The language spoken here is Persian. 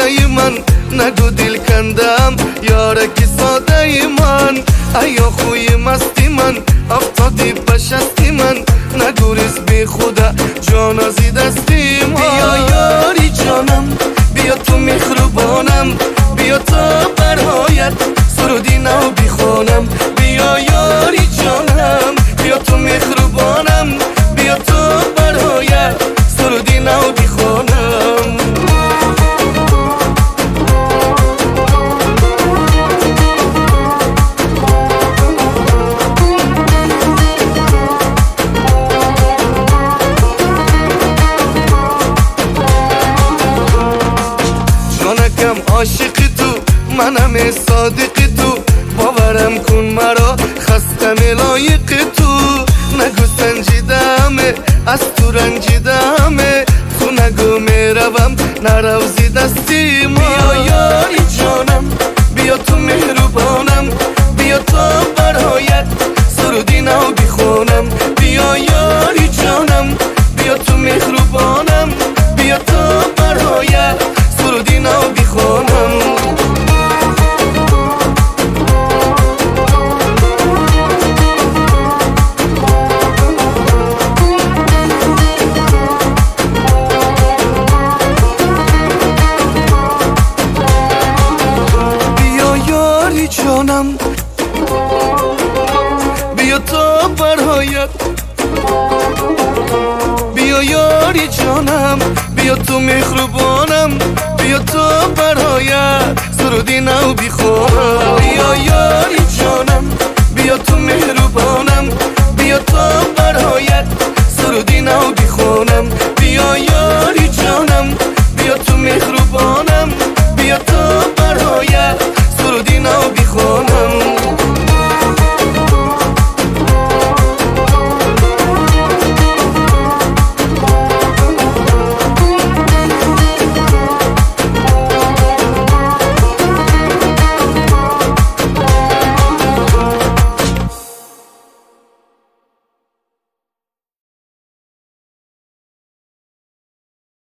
ساده من، نگو دل کندم یارکی ساده من. ایا خوی مستی من، افتادی بشستی من، نگو ریز بی خدا جان ازی دستی من. بیا یاری جانم، بیا تو مهربانم، بیا تا برایت سرودی نو بخوانم. بیا یاری جانم، بیا تو مهربانم، بیا تا برایت سرودی نو بخوانم. جانکم عاشق تو، منم صادق تو، باورم کن مرا خستم لایق تو. نگو سنجیدمه از تو رنجیدمه، تو نگو میروم نروزی دستی ما. بیا یاری جانم، بیا تو مهربانم، بیا تا برایت سرودی نو بخونم. بیا یاری جانم، بیا تو مهربانم، بیا تا برایت سرودی نو بخونم. جانم بیا تا برایت، بیا یاری جانم، بیا تو مهربانم، بیا تا برایت سرودی نو بخوانم. بیا یاری جانم،